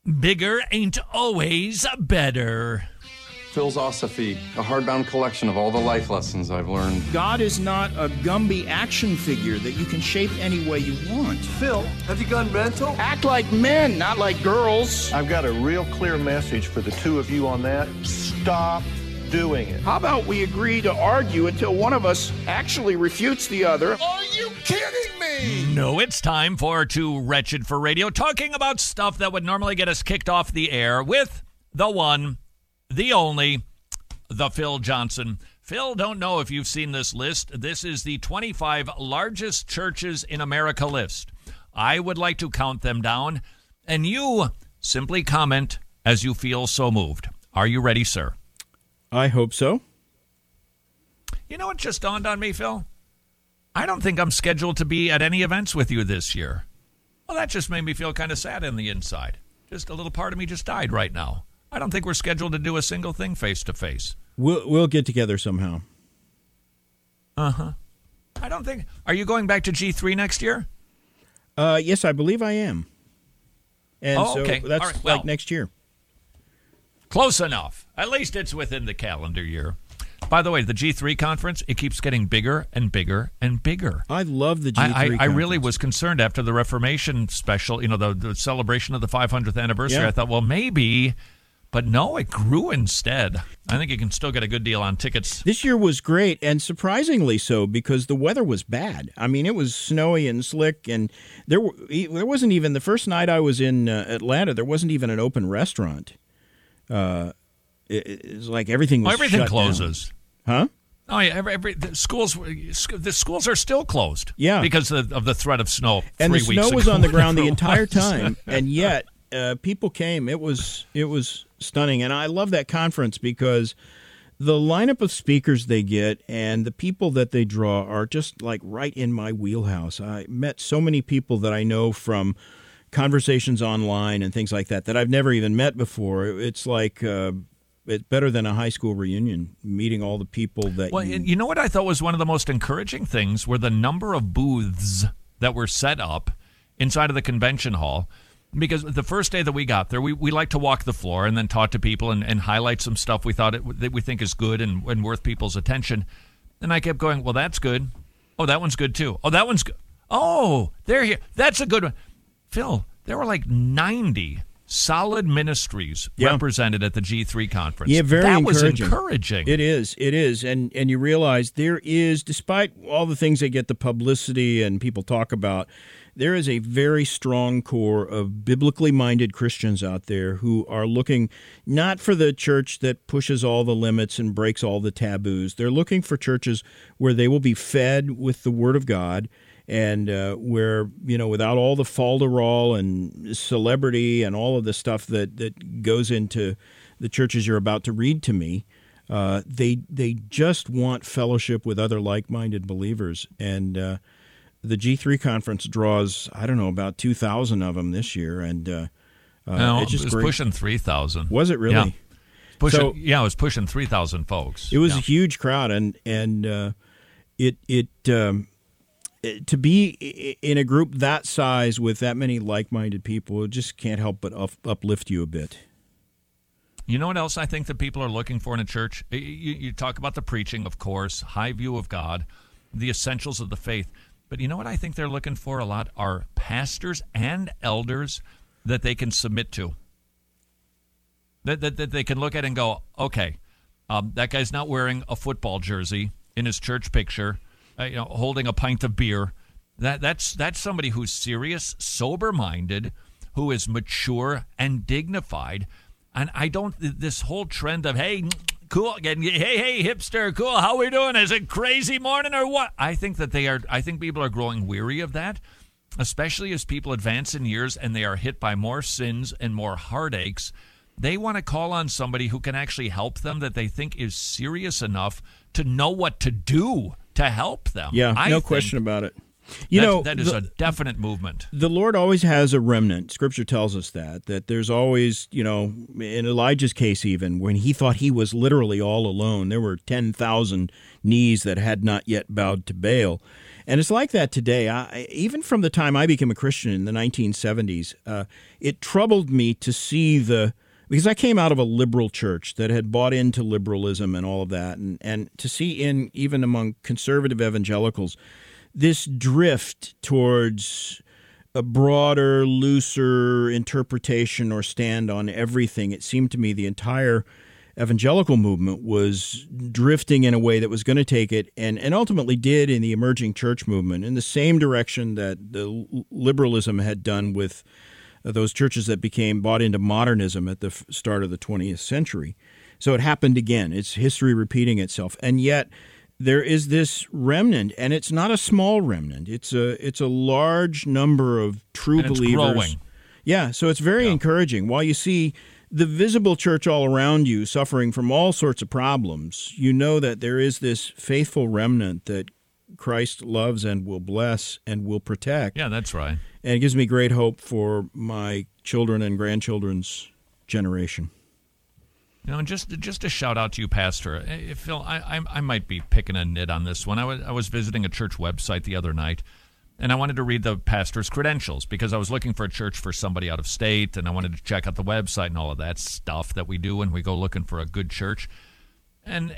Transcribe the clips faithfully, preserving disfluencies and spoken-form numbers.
Bigger ain't always better. Philosophy, a hardbound collection of all the life lessons I've learned. God is not a Gumby action figure that you can shape any way you want. Phil, have you gone mental? Act like men, not like girls. I've got a real clear message for the two of you on that. Stop doing it. How about we agree to argue until one of us actually refutes the other? Are you kidding me? No, it's time for Too Wretched for Radio, talking about stuff that would normally get us kicked off the air with the one, the only, the Phil Johnson. Phil, don't know if you've seen this list. This is the twenty-five largest churches in America list. I would like to count them down, and you simply comment as you feel so moved. Are you ready, sir? I hope so. You know what just dawned on me, Phil? I don't think I'm scheduled to be at any events with you this year. Well, that just made me feel kind of sad on the inside. Just a little part of me just died right now. I don't think we're scheduled to do a single thing face-to-face. We'll we'll get together somehow. Uh-huh. I don't think... Are you going back to G three next year? Uh, yes, I believe I am. And oh, okay. so that's right, well, like next year. Close enough. At least it's within the calendar year. By the way, the G three conference, it keeps getting bigger and bigger and bigger. I love the G three I, I, conference. I really was concerned after the Reformation special, you know, the, the celebration of the five hundredth anniversary. Yeah. I thought, well, maybe... But no, it grew instead. I think you can still get a good deal on tickets. This year was great, and surprisingly so, because the weather was bad. I mean, it was snowy and slick, and there were, there wasn't even, the first night I was in uh, Atlanta, there wasn't even an open restaurant. Uh, it, it's like everything was oh, everything shut closes. Down. Huh? Oh, yeah, every, every, the schools the schools are still closed. Yeah. Because of, of the threat of snow And three the weeks snow was ago, on the ground the whatever it entire was. time, and yet uh, people came. It was it was stunning, and I love that conference because the lineup of speakers they get and the people that they draw are just like right in my wheelhouse. I met so many people that I know from conversations online and things like that that I've never even met before. It's like uh, it's better than a high school reunion, meeting all the people that Well, you... and you know what I thought was one of the most encouraging things were the number of booths that were set up inside of the convention hall. Because the first day that we got there, we, we like to walk the floor and then talk to people and, and highlight some stuff we thought it, that we think is good and, and worth people's attention. And I kept going, well, that's good. Oh, that one's good, too. Oh, that one's good. Oh, they're here. That's a good one. Phil, there were like ninety solid ministries Yeah. represented at the G three conference. Yeah, very that was encouraging. encouraging. It is, it is, and and you realize there is, despite all the things that get the publicity and people talk about, there is a very strong core of biblically minded Christians out there who are looking not for the church that pushes all the limits and breaks all the taboos. They're looking for churches where they will be fed with the Word of God, and uh, where, you know, without all the falderall and celebrity and all of the stuff that, that goes into the churches you're about to read to me, uh, they they just want fellowship with other like-minded believers. And uh, the G three conference draws, I don't know, about two thousand of them this year, and uh, uh, no, it's just it was great. pushing three thousand. Was it really? Yeah. Pushing, So- yeah, it was pushing three thousand folks. It was yeah. a huge crowd, and and uh, it it um, to be i- in a group that size with that many like-minded people, it just can't help but up, uplift you a bit. You know what else I think that people are looking for in a church? You, you talk about the preaching, of course, high view of God, the essentials of the faith. But you know what I think they're looking for a lot are pastors and elders that they can submit to. That, that, that they can look at and go, okay, um, that guy's not wearing a football jersey in his church picture, uh, you know, holding a pint of beer. That that's that's somebody who's serious, sober-minded, who is mature and dignified. And I don't, this whole trend of, hey, cool, hey, hey, hipster, cool, how we doing? Is it crazy morning or what? I think that they are, I think people are growing weary of that, especially as people advance in years and they are hit by more sins and more heartaches. They want to call on somebody who can actually help them, that they think is serious enough to know what to do to help them. Yeah, I no think, question about it. You that, know, that is the, a definite movement. The Lord always has a remnant. Scripture tells us that, that there's always, you know, in Elijah's case even, when he thought he was literally all alone, there were ten thousand knees that had not yet bowed to Baal. And it's like that today. I, even from the time I became a Christian in the nineteen seventies, uh, it troubled me to see the, because I came out of a liberal church that had bought into liberalism and all of that, and, and to see in, even among conservative evangelicals, this drift towards a broader, looser interpretation or stand on everything. It seemed to me the entire evangelical movement was drifting in a way that was going to take it, and, and ultimately did in the emerging church movement, in the same direction that the liberalism had done with those churches that became bought into modernism at the start of the twentieth century. So it happened again. It's history repeating itself. And yet there is this remnant, and it's not a small remnant. It's a it's a large number of true and it's believers. Growing. Yeah, so it's very yeah. encouraging. While you see the visible church all around you suffering from all sorts of problems, you know that there is this faithful remnant that Christ loves and will bless and will protect. Yeah, that's right. And it gives me great hope for my children and grandchildren's generation. You know, and just just a shout out to you, Pastor. Hey, Phil, I, I I might be picking a nit on this one. I was I was visiting a church website the other night, and I wanted to read the pastor's credentials because I was looking for a church for somebody out of state, and I wanted to check out the website and all of that stuff that we do when we go looking for a good church. And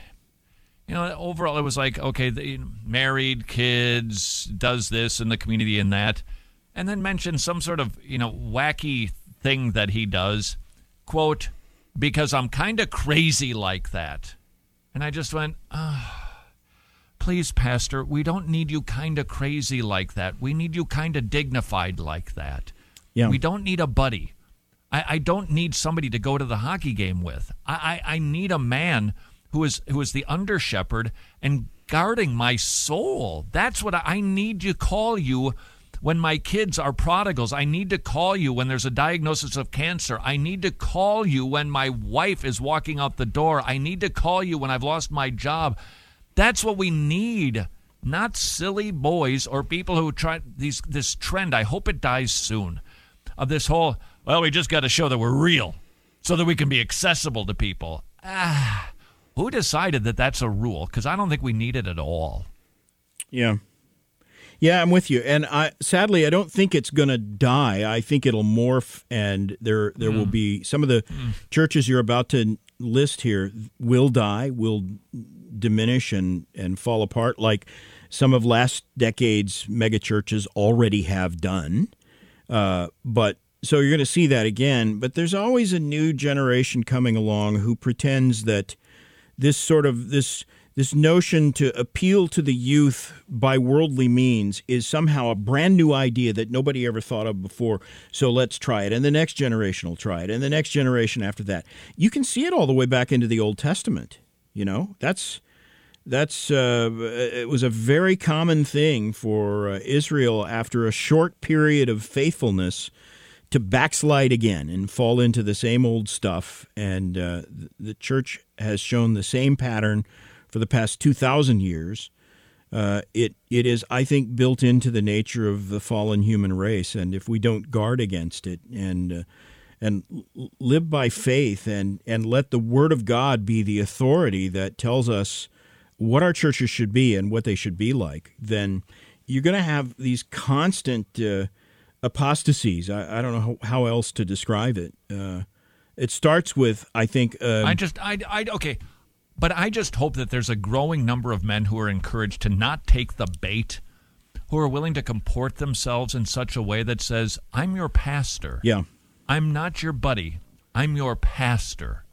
you know, overall, it was like, okay, the, married, kids, does this in the community and that, and then mentioned some sort of, you know, wacky thing that he does, quote, because I'm kind of crazy like that. And I just went, oh, please, Pastor, we don't need you kind of crazy like that. We need you kind of dignified like that. Yeah. We don't need a buddy. I, I don't need somebody to go to the hockey game with. I, I, I need a man who is who is the under shepherd and guarding my soul. That's what I, I need to call you when my kids are prodigals. I need to call you when there's a diagnosis of cancer. I need to call you when my wife is walking out the door. I need to call you when I've lost my job. That's what we need, not silly boys or people who try these this trend. I hope it dies soon, of this whole, well, we just got to show that we're real so that we can be accessible to people. Ah. Who decided that that's a rule? Because I don't think we need it at all. Yeah. Yeah, I'm with you. And I sadly, I don't think it's going to die. I think it'll morph, and there there mm. will be some of the mm. churches you're about to list here will die, will diminish and, and fall apart like some of last decade's megachurches already have done. Uh, but so you're going to see that again. But there's always a new generation coming along who pretends that this sort of this this notion to appeal to the youth by worldly means is somehow a brand new idea that nobody ever thought of before. So let's try it, and the next generation will try it, and the next generation after that. You can see it all the way back into the Old Testament. You know, that's that's uh, it was a very common thing for uh, Israel after a short period of faithfulness to backslide again and fall into the same old stuff. And uh, the church has shown the same pattern for the past two thousand years. Uh, it it is, I think, built into the nature of the fallen human race. And if we don't guard against it and uh, and live by faith and, and let the Word of God be the authority that tells us what our churches should be and what they should be like, then you're going to have these constant uh, apostasies. I, I don't know how, how else to describe it. Uh, it starts with, I think... Um, I just, I, I, okay, but I just hope that there's a growing number of men who are encouraged to not take the bait, who are willing to comport themselves in such a way that says, I'm your pastor. Yeah. I'm not your buddy. I'm your pastor.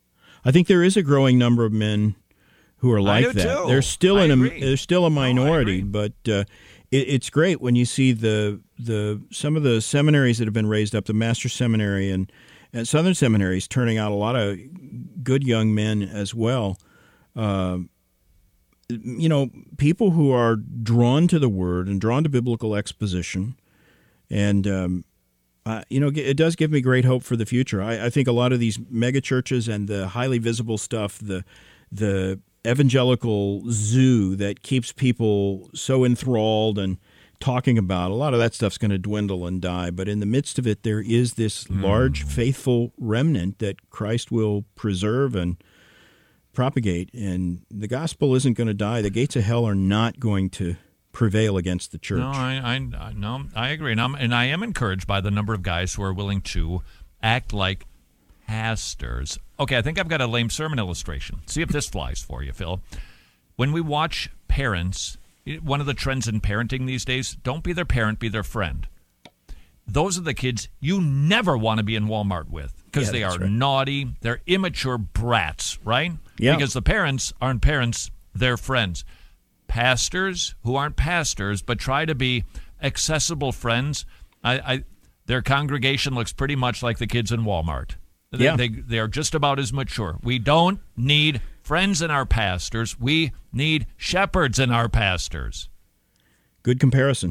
I think there is a growing number of men who are like that. Too. They're still I in agree. a they're still a minority, no, but uh, it, it's great when you see the the some of the seminaries that have been raised up, the Master's Seminary and, and Southern seminaries, turning out a lot of good young men as well. Uh, you know, people who are drawn to the Word and drawn to biblical exposition, and um, uh, you know, it does give me great hope for the future. I, I think a lot of these mega churches and the highly visible stuff, the the evangelical zoo that keeps people so enthralled and talking about, a lot of that stuff's going to dwindle and die. But in the midst of it, there is this Mm. large, faithful remnant that Christ will preserve and propagate. And the gospel isn't going to die. The gates of hell are not going to prevail against the church. No, I, I, no, I agree, and, I'm, and I am encouraged by the number of guys who are willing to act like pastors. Okay, I think I've got a lame sermon illustration. See if this flies for you, Phil. When we watch parents, one of the trends in parenting these days, don't be their parent, be their friend. Those are the kids you never want to be in Walmart with because Yeah, they that's are right. naughty, they're immature brats, right? Yeah. Because the parents aren't parents, they're friends. Pastors who aren't pastors but try to be accessible friends, I, I their congregation looks pretty much like the kids in Walmart. They, Yeah. they, they're just about as mature. We don't need friends in our pastors. We need shepherds in our pastors. Good comparison.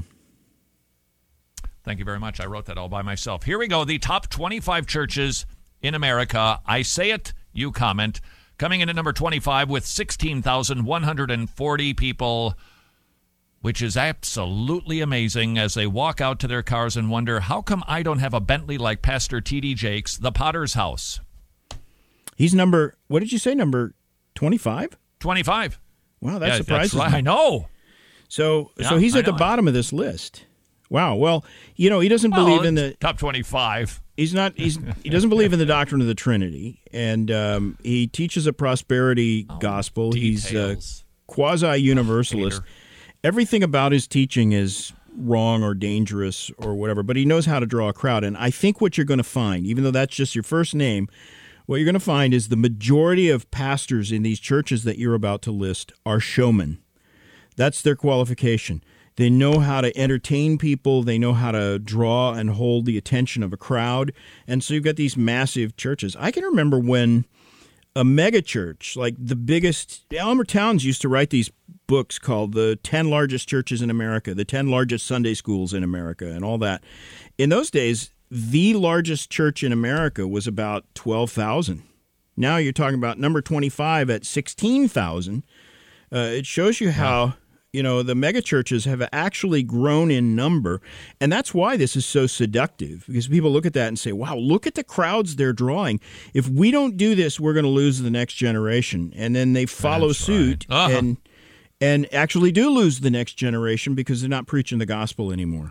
Thank you very much. I wrote that all by myself. Here we go. The top twenty-five churches in America. I say it, you comment. Coming in at number twenty-five with sixteen thousand one hundred forty people, which is absolutely amazing as they walk out to their cars and wonder, how come I don't have a Bentley like Pastor T D Jakes, the Potter's House? He's number, what did you say, number twenty-five? twenty-five. Wow, that Yeah, surprises that's right. me. I know. So, Yeah, so he's I at the know. bottom of this list. Wow. Well, you know, he doesn't Well, believe in the it's top twenty-five. He's not. He's he doesn't believe in the doctrine of the Trinity, and um, he teaches a prosperity gospel. He's a Details. quasi-universalist. Peter. Everything about his teaching is wrong or dangerous or whatever, but he knows how to draw a crowd. And I think what you're going to find, even though that's just your first name, what you're going to find is the majority of pastors in these churches that you're about to list are showmen. That's their qualification. They know how to entertain people. They know how to draw and hold the attention of a crowd. And so you've got these massive churches. I can remember when a mega church, like the biggest, Elmer Towns used to write these books called The ten Largest Churches in America, The ten Largest Sunday Schools in America, and all that. In those days, the largest church in America was about twelve thousand. Now you're talking about number twenty-five at sixteen thousand. Uh, it shows you how... You know, the mega churches have actually grown in number, and that's why this is so seductive, because people look at that and say, wow, look at the crowds they're drawing. If we don't do this, we're going to lose the next generation. And then they follow That's suit right. Uh-huh. and and actually do lose the next generation because they're not preaching the gospel anymore.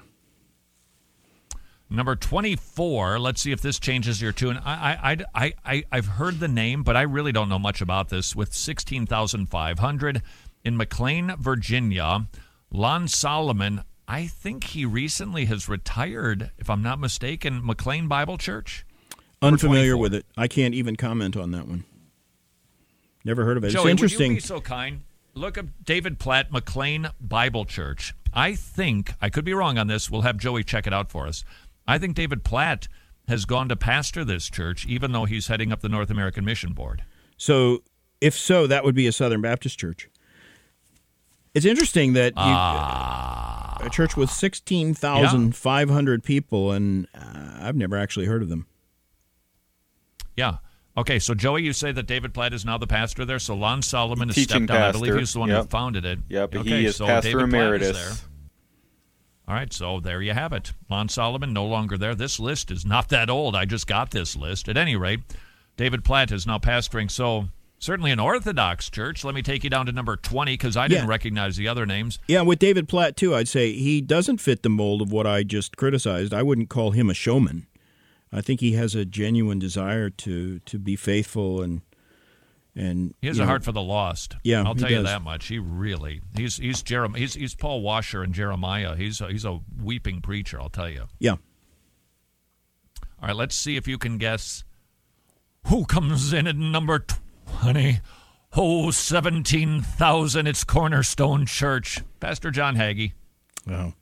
Number twenty-four, let's see if this changes your tune. I, I, I, I, I've heard the name, but I really don't know much about this. With sixteen thousand five hundred in McLean, Virginia, Lon Solomon, I think he recently has retired, if I'm not mistaken, McLean Bible Church? Number Unfamiliar twenty-four. with it. I can't even comment on that one. Never heard of it. Joey, it's interesting. would you be so kind? Look up David Platt, McLean Bible Church. I think, I could be wrong on this, we'll have Joey check it out for us. I think David Platt has gone to pastor this church, even though he's heading up the North American Mission Board. So, if so, that would be a Southern Baptist church. It's interesting that you, Ah. a church with sixteen thousand five hundred people, and uh, I've never actually heard of them. Yeah. Okay, so Joey, you say that David Platt is now the pastor there, so Lon Solomon has Teaching stepped down. I believe pastor. he's the one Yep. who founded it. Yep, okay, he is so pastor David Platt is emeritus. there. All right, so there you have it. Lon Solomon no longer there. This list is not that old. I just got this list. At any rate, David Platt is now pastoring, so certainly an Orthodox church. Let me take you down to number twenty because I didn't Yeah. recognize the other names. Yeah, with David Platt, too, I'd say he doesn't fit the mold of what I just criticized. I wouldn't call him a showman. I think he has a genuine desire to, to be faithful and and He has you a know, heart for the lost. Yeah, I'll he tell you does. that much. He really he's he's Jerem, he's he's Paul Washer and Jeremiah. He's a, he's a weeping preacher. I'll tell you. Yeah. All right, let's see if you can guess who comes in at number twenty. Oh, seventeen thousand. It's Cornerstone Church. Pastor John Hagee. Oh.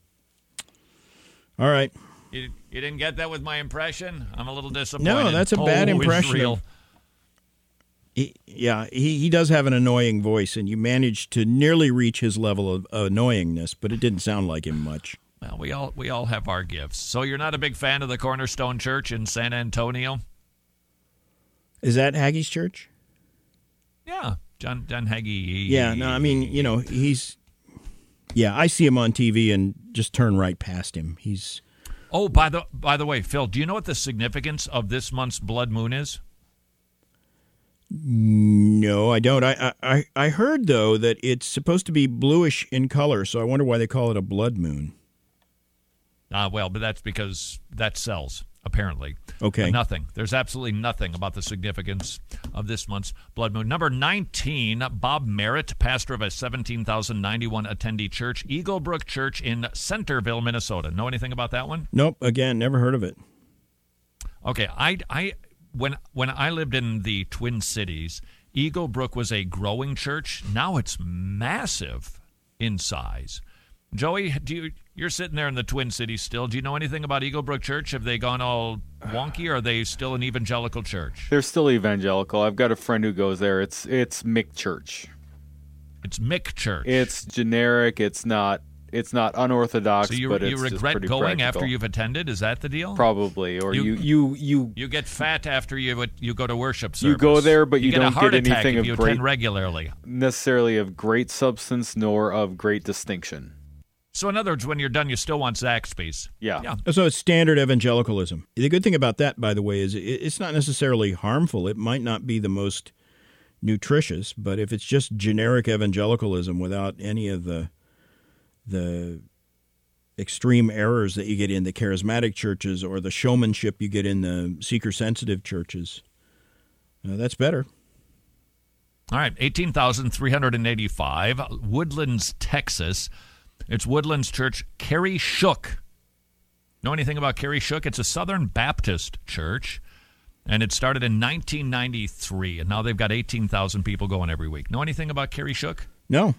All right. You, you didn't get that with my impression? I'm a little disappointed. No, that's a bad Oh, impression Israel. of- He, yeah, he, he does have an annoying voice, and you managed to nearly reach his level of annoyingness, but it didn't sound like him much. Well, we all we all have our gifts. So you're not a big fan of the Cornerstone Church in San Antonio? Is that Hagee's church? Yeah, John John Hagee. he- Yeah, no, I mean, you know, he's Yeah, I see him on T V and just turn right past him. He's Oh, by the by the way, Phil, do you know what the significance of this month's blood moon is? No, I don't. I, I I heard, though, that it's supposed to be bluish in color, so I wonder why they call it a blood moon. Ah, uh, well, but that's because that sells, apparently. Okay. But nothing. There's absolutely nothing about the significance of this month's blood moon. Number nineteen, Bob Merritt, pastor of a seventeen thousand ninety-one attendee church, Eagle Brook Church in Centerville, Minnesota. Know anything about that one? Nope. Again, never heard of it. Okay. I, I, when, when I lived in the Twin Cities, Eagle Brook was a growing church. Now it's massive in size. Joey, do you, you're sitting there in the Twin Cities still. Do you know anything about Eagle Brook Church? Have they gone all wonky, or are they still an evangelical church? They're still evangelical. I've got a friend who goes there. It's it's Mick Church. It's Mick Church. It's generic. It's not it's not unorthodox, so you, but it's you regret just going practical. After you've attended? Is that the deal? Probably. Or you you you you, you get fat after you you go to worship service. You go there, but you, you get don't a heart get attack anything if of you great attend regularly. Necessarily of great substance, nor of great distinction. So in other words, when you're done, you still want Zaxby's. Yeah. yeah. So it's standard evangelicalism. The good thing about that, by the way, is it's not necessarily harmful. It might not be the most nutritious, but if it's just generic evangelicalism without any of the the extreme errors that you get in the charismatic churches or the showmanship you get in the seeker-sensitive churches, uh, that's better. All right, eighteen thousand three hundred eighty-five, Woodlands, Texas. It's Woodlands Church, Carrie Shook. Know anything about Carrie Shook? It's a Southern Baptist church, and it started in nineteen ninety-three, and now they've got eighteen thousand people going every week. Know anything about Carrie Shook? No.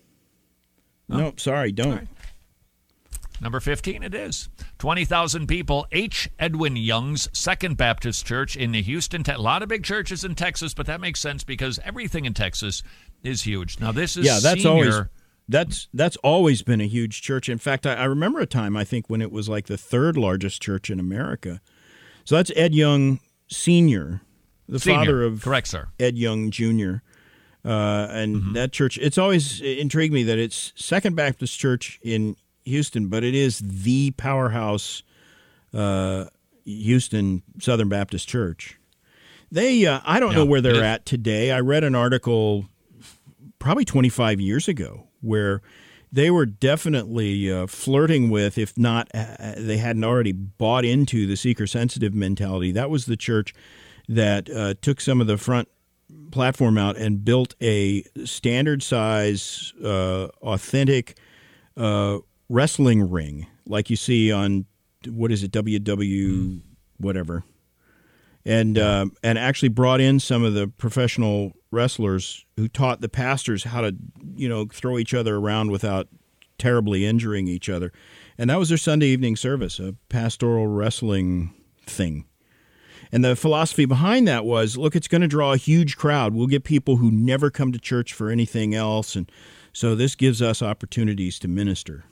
Oh. No, sorry, don't. Right. Number fifteen, it is. twenty thousand people, H. Edwin Young's Second Baptist Church in Houston. A lot of big churches in Texas, but that makes sense because everything in Texas is huge. Now, this is yeah, that's senior... always... That's that's always been a huge church. In fact, I, I remember a time, I think, when it was like the third largest church in America. So that's Ed Young Senior, the Senior. father of Correct, sir. Ed Young Junior Uh, and Mm-hmm. that church, it's always intrigued me that it's Second Baptist Church in Houston, but it is the powerhouse uh, Houston Southern Baptist Church. They, uh, I don't Yeah, know where they're it- at today. I read an article probably twenty-five years ago where they were definitely uh, flirting with, if not, uh, they hadn't already bought into the seeker-sensitive mentality. That was the church that uh, took some of the front platform out and built a standard-size, uh, authentic uh, wrestling ring, like you see on, what is it, W W mm. whatever, and uh, and actually brought in some of the professional wrestlers who taught the pastors how to, you know, throw each other around without terribly injuring each other. And that was their Sunday evening service, a pastoral wrestling thing. And the philosophy behind that was, look, it's going to draw a huge crowd. We'll get people who never come to church for anything else. And so this gives us opportunities to minister.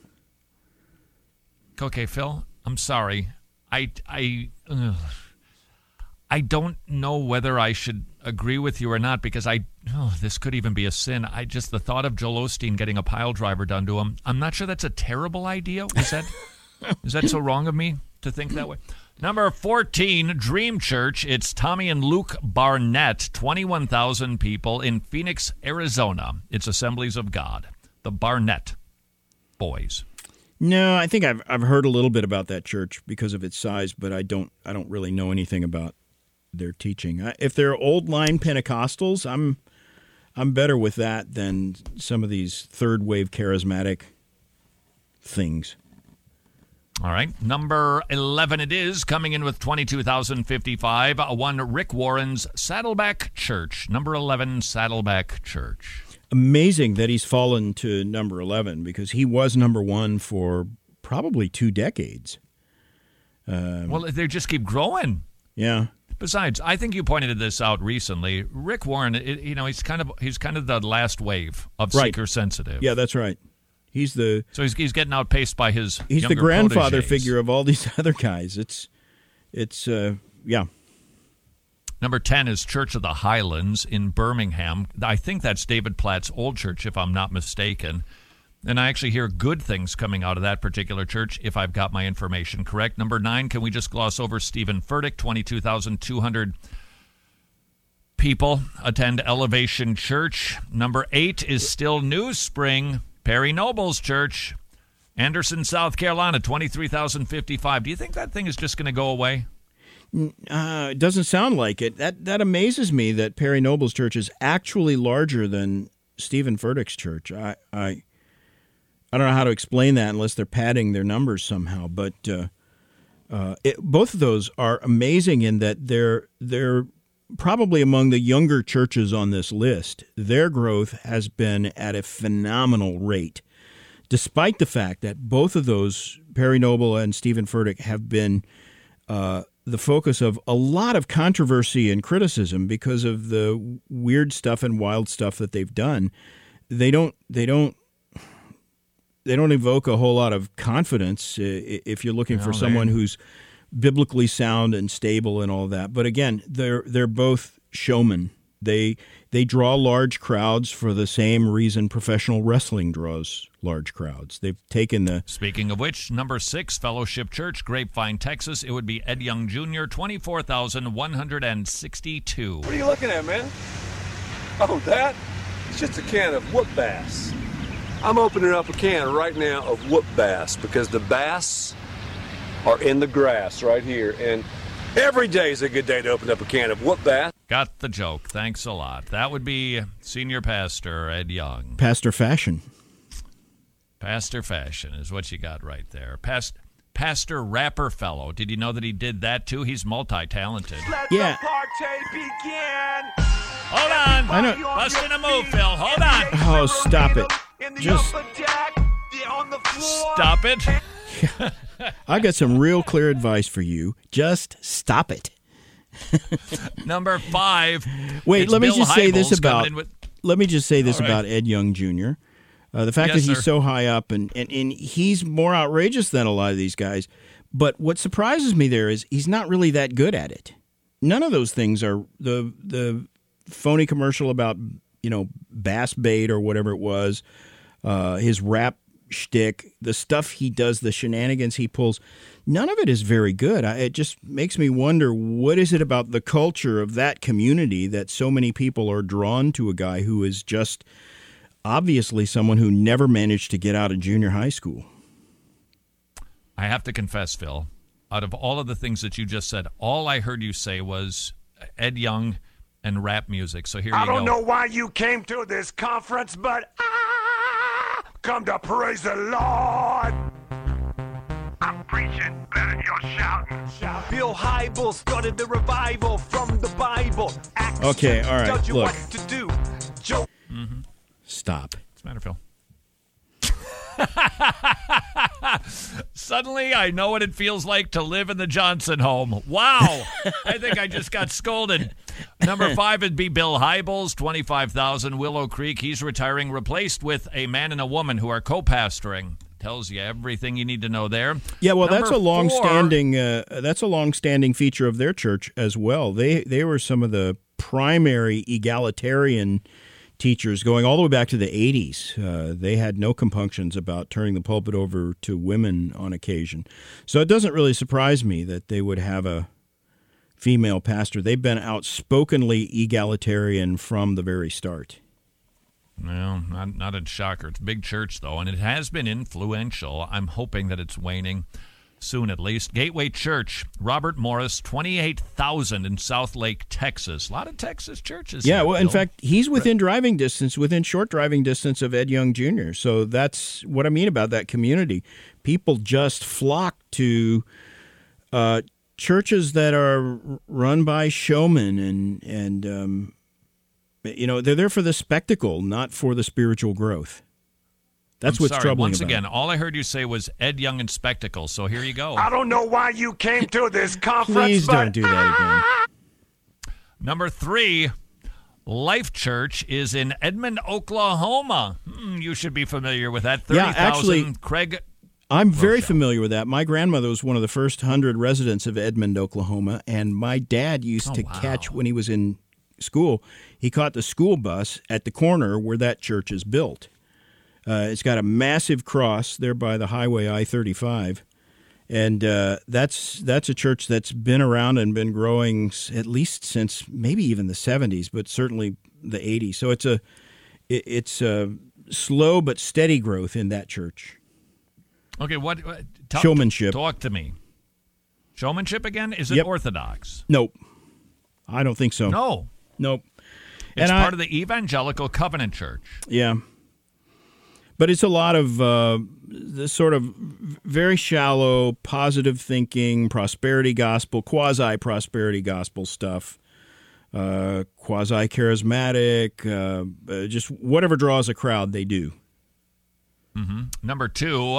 Okay, Phil, I'm sorry. I, I, ugh. I don't know whether I should agree with you or not because I, oh, this could even be a sin. I just, the thought of Joel Osteen getting a pile driver done to him, I'm not sure that's a terrible idea. Is that, is that so wrong of me to think that way? Number fourteen, Dream Church. It's Tommy and Luke Barnett, twenty-one thousand people in Phoenix, Arizona. It's Assemblies of God, the Barnett boys. No, I think I've I've heard a little bit about that church because of its size, but I don't I don't really know anything about their teaching. I, if they're old line Pentecostals, I'm I'm better with that than some of these third wave charismatic things. All right. Number eleven it is, coming in with twenty-two thousand fifty-five. One Rick Warren's Saddleback Church. Number eleven, Saddleback Church. Amazing that he's fallen to number eleven because he was number one for probably two decades. Um, well, they just keep growing. Yeah. Besides, I think you pointed this out recently. Rick Warren, it, you know, he's kind of he's kind of the last wave of right. seeker sensitive. Yeah, that's right. He's the so he's he's getting outpaced by his he's the younger grandfather proteges. figure of all these other guys. It's it's uh, yeah. Number ten is Church of the Highlands in Birmingham. I think that's David Platt's old church, if I'm not mistaken. And I actually hear good things coming out of that particular church, if I've got my information correct. Number nine, can we just gloss over Stephen Furtick? twenty-two thousand two hundred people attend Elevation Church. Number eight is still New Spring, Perry Noble's church, Anderson, South Carolina, twenty-three thousand fifty-five. Do you think that thing is just going to go away? Uh, it doesn't sound like it. That that amazes me that Perry Noble's church is actually larger than Stephen Furtick's church. I, I I don't know how to explain that unless they're padding their numbers somehow. But uh, uh, it, both of those are amazing in that they're they're probably among the younger churches on this list. Their growth has been at a phenomenal rate, despite the fact that both of those, Perry Noble and Stephen Furtick, have been uh, the focus of a lot of controversy and criticism because of the weird stuff and wild stuff that they've done. They don't. They don't. They don't evoke a whole lot of confidence if you're looking no, for someone they... who's biblically sound and stable and all that. But again, they're they're both showmen. They they draw large crowds for the same reason professional wrestling draws large crowds. They've taken the... Speaking of which, number six, Fellowship Church, Grapevine, Texas. It would be Ed Young Junior, twenty-four thousand one hundred sixty-two. What are you looking at, man? Oh, that? It's just a can of whoop bass. I'm opening up a can right now of whoop bass because the bass are in the grass right here, and every day is a good day to open up a can of whoop bass. Got the joke. Thanks a lot. That would be Senior Pastor Ed Young. Pastor Fashion. Pastor Fashion is what you got right there. Past, Pastor Rapper Fellow. Did you know that he did that too? He's multi-talented. Let yeah. the party begin. Hold on. I know. Busting a move, Phil. Hold on. Oh, stop it. Just stop it. I got some real clear advice for you. Just stop it. Number five. Wait, let me Bill just say Hybels this about. with... Let me just say this right. about Ed Young Junior Uh, the fact yes, that he's sir. so high up, and, and, and he's more outrageous than a lot of these guys. But what surprises me there is he's not really that good at it. None of those things are the the phony commercial about, you know, bass bait or whatever it was, uh, his rap shtick, the stuff he does, the shenanigans he pulls. None of it is very good. I, it just makes me wonder, what is it about the culture of that community that so many people are drawn to a guy who is just obviously someone who never managed to get out of junior high school? I have to confess, Phil, out of all of the things that you just said, all I heard you say was Ed Young and rap music. So here I you go. don't know why you came to this conference, but I come to praise the Lord. I'm preaching better than you're shouting. Shout. Bill Hybels started the revival from the Bible. Action okay, all right, tells you look. what to do. Joe. Mm-hmm. Stop. What's the matter, Phil? Suddenly, I know what it feels like to live in the Johnson home. Wow. I think I just got scolded. Number five would be Bill Hybels, twenty-five thousand, Willow Creek. He's retiring, replaced with a man and a woman who are co-pastoring. Tells you everything you need to know there. Yeah, well, Number that's a long-standing four, uh, that's a long-standing feature of their church as well. They they were some of the primary egalitarian teachers going all the way back to the eighties. Uh, they had no compunctions about turning the pulpit over to women on occasion. So it doesn't really surprise me that they would have a female pastor. They've been outspokenly egalitarian from the very start. No, not, not a shocker. It's a big church, though, and it has been influential. I'm hoping that it's waning soon, at least. Gateway Church, Robert Morris, twenty-eight thousand in South Lake, Texas. A lot of Texas churches. Yeah, here, well, in Bill. fact, he's within driving distance, within short driving distance of Ed Young Junior So that's what I mean about that community. People just flock to uh, churches that are run by showmen, and and um, you know, they're there for the spectacle, not for the spiritual growth. That's I'm what's sorry. troubling Once about again, it. all I heard you say was Ed Young and spectacle, so here you go. I don't know why you came to this conference, Please but don't do that again. Number three, Life Church is in Edmond, Oklahoma. Hmm, you should be familiar with that. thirty thousand. Yeah, actually, Craig. I'm very Rochelle. familiar with that. My grandmother was one of the first hundred residents of Edmond, Oklahoma, and my dad used Oh, to wow. catch, when he was in school, he caught the school bus at the corner where that church is built. Uh, it's got a massive cross there by the highway I thirty-five. And uh, that's that's a church that's been around and been growing at least since maybe even the seventies, but certainly the eighties. So it's a it, it's a slow but steady growth in that church. Okay, what uh, talk, showmanship? Talk to me. Showmanship again? Is it Yep. Orthodox? Nope, I don't think so. No, nope. It's and part I, of the Evangelical Covenant Church. Yeah. But it's a lot of uh, the sort of very shallow, positive thinking, prosperity gospel, quasi-prosperity gospel stuff, uh, quasi-charismatic, uh, uh, just whatever draws a crowd, they do. Mm-hmm. Number two,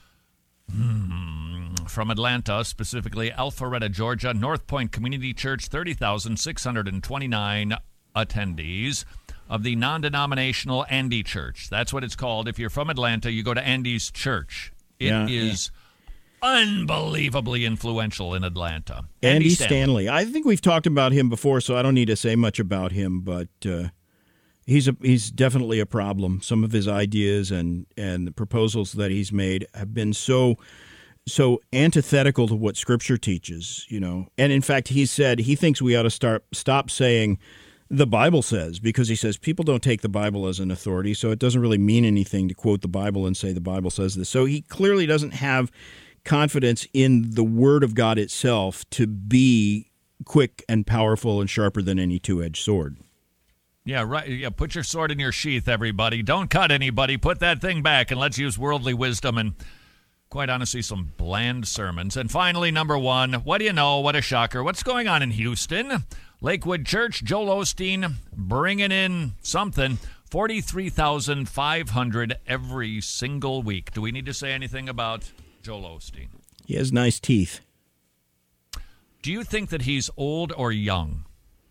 hmm, from Atlanta, specifically Alpharetta, Georgia, North Point Community Church, thirty thousand six hundred twenty-nine attendees of the non-denominational Andy Church. That's what it's called. If you're from Atlanta, you go to Andy's Church. It yeah, is yeah. unbelievably influential in Atlanta. Andy, Andy Stanley. Stanley. I think we've talked about him before, so I don't need to say much about him, but uh, he's a, he's definitely a problem. Some of his ideas and, and the proposals that he's made have been so so antithetical to what Scripture teaches, you know. And in fact, he said he thinks we ought to start stop saying the Bible says, because he says people don't take the Bible as an authority, so it doesn't really mean anything to quote the Bible and say the Bible says this. So he clearly doesn't have confidence in the Word of God itself to be quick and powerful and sharper than any two-edged sword. Yeah, right. Yeah, put your sword in your sheath, everybody. Don't cut anybody. Put that thing back, and let's use worldly wisdom and, quite honestly, some bland sermons. And finally, number one, what do you know? What a shocker. What's going on in Houston? Lakewood Church, Joel Osteen bringing in something, forty-three thousand five hundred every single week. Do we need to say anything about Joel Osteen? He has nice teeth. Do you think that he's old or young?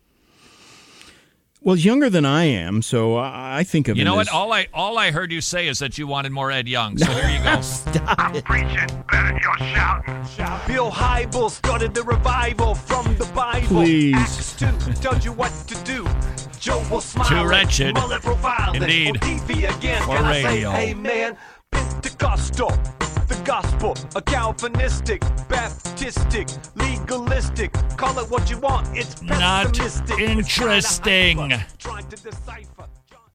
Well, he's younger than I am, so I think of you him know as... what? All I all I heard you say is that you wanted more Ed Young. So here you go. Stop I'm it. preaching better than you're shouting. Shout. Bill Hybels started the revival from the Bible. Please. Acts two tells you what to do. Joe will smile. Too wretched. Mullet profiling. Indeed. For T V again. For Can radio. I say, hey man, Pentecostal. The gospel, a Calvinistic, Baptistic, legalistic. Call it what you want. It's Not pessimistic. interesting. It's not a hyper. Trying to decipher.